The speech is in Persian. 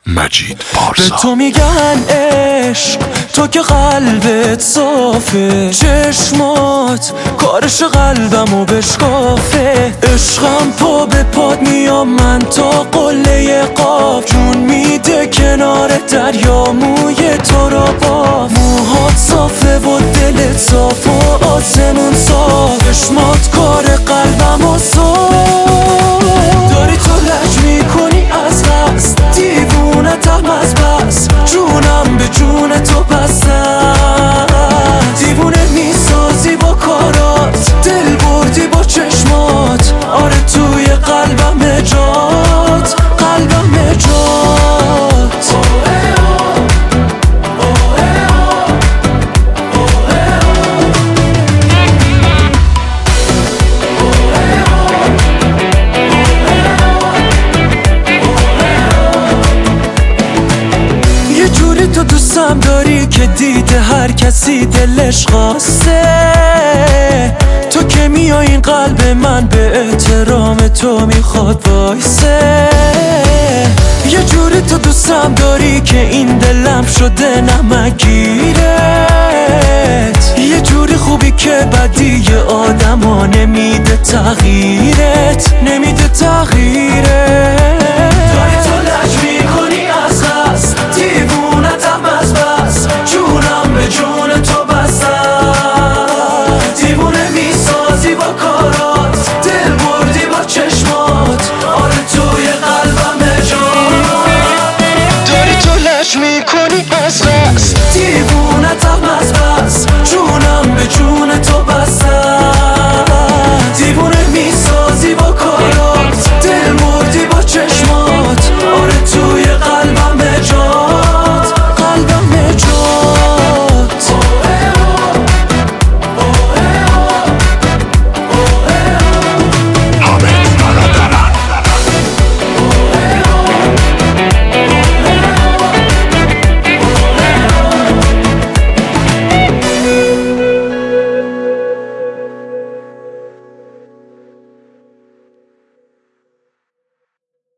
مجید پارسا. به تو میگن عشق، تو که قلبت صافه، چشمات کارش قلبمو بشکافه. عشقم پا به پاد میام من تا قله قاف، جون میده کنار دریا موی تو را باف. موهات صافه و دلت صاف و آسمون صاف، چشمات کار قلبمو صاف. داری تو لج میکنی از قصد، دیوونتم از بس، جونم به جون تو بستم. دیوونه میسازی با کارات، دل بردی با چشمات، آره توی قلبم جات، قلبم جات. تو دوستم داری که دیده هر کسی دلش خواسته، تو که میای این قلب من به احترام تو میخواد وایسه. یه جوری تو دوستم داری که این دلم شده نمکگیرت، یه جوری خوبی که بدی آدما نمیده تغییرت، نمیده تغییرت. داری تو لج میکنی از قصد، دیوونتم از بس، جونم به جون تو بستم. دیوونه میسازی با کارات، دل بردی با چشمات، آره توی قلبم جات. داری تو لج میکنی